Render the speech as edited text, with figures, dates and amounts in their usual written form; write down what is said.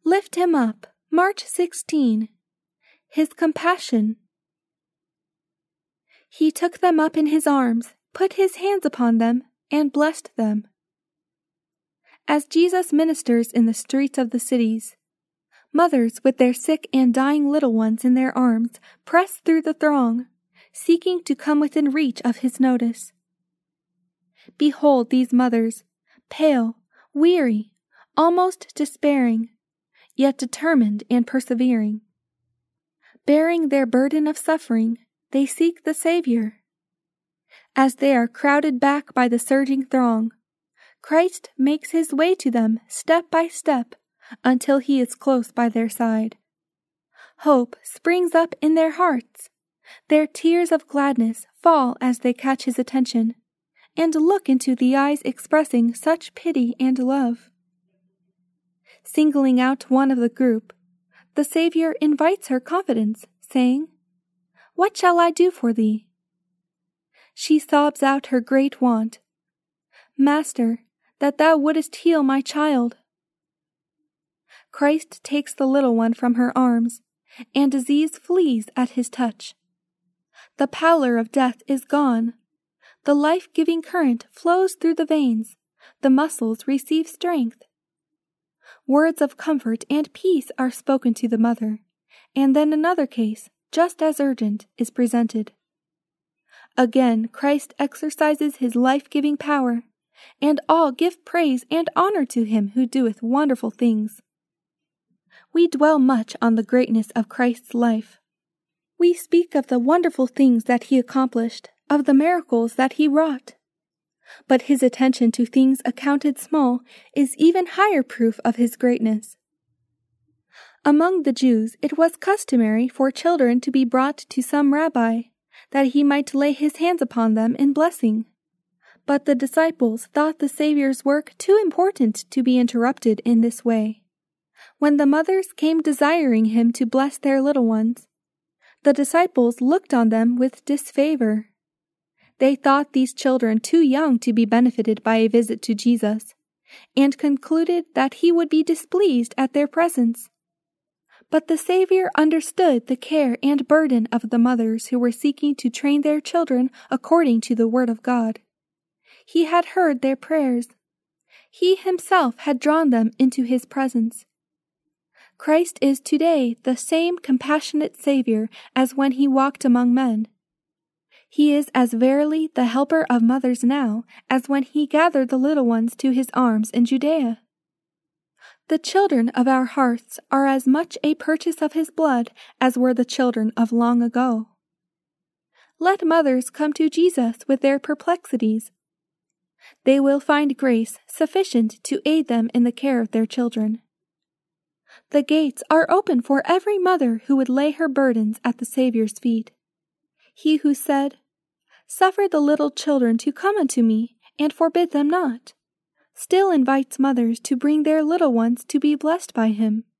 Lift him up. March 16. His compassion. He took them up in his arms, put his hands upon them, and blessed them. As Jesus ministers in the streets of the cities, mothers with their sick and dying little ones in their arms press through the throng, seeking to come within reach of his notice. Behold these mothers, pale, weary, almost despairing, yet determined and persevering. Bearing their burden of suffering, they seek the Savior. As they are crowded back by the surging throng, Christ makes his way to them step by step until he is close by their side. Hope springs up in their hearts. Their tears of gladness fall as they catch his attention and look into the eyes expressing such pity and love. Singling out one of the group, the Savior invites her confidence, saying, "What shall I do for thee?" She sobs out her great want, "Master, that thou wouldest heal my child." Christ takes the little one from her arms, and disease flees at his touch. The pallor of death is gone. The life-giving current flows through the veins. The muscles receive strength. Words of comfort and peace are spoken to the mother, and then another case, just as urgent, is presented. Again, Christ exercises his life-giving power, and all give praise and honor to him who doeth wonderful things. We dwell much on the greatness of Christ's life. We speak of the wonderful things that he accomplished, of the miracles that he wrought. But his attention to things accounted small is even higher proof of his greatness. Among the Jews it was customary for children to be brought to some rabbi, that he might lay his hands upon them in blessing. But the disciples thought the Savior's work too important to be interrupted in this way. When the mothers came desiring him to bless their little ones, the disciples looked on them with disfavor. They thought these children too young to be benefited by a visit to Jesus, and concluded that he would be displeased at their presence. But the Savior understood the care and burden of the mothers who were seeking to train their children according to the Word of God. He had heard their prayers. He himself had drawn them into his presence. Christ is today the same compassionate Savior as when he walked among men. He is as verily the helper of mothers now as when he gathered the little ones to his arms in Judea. The children of our hearts are as much a purchase of his blood as were the children of long ago. Let mothers come to Jesus with their perplexities. They will find grace sufficient to aid them in the care of their children. The gates are open for every mother who would lay her burdens at the Savior's feet. He who said, "Suffer the little children to come unto me, and forbid them not," still invites mothers to bring their little ones to be blessed by him.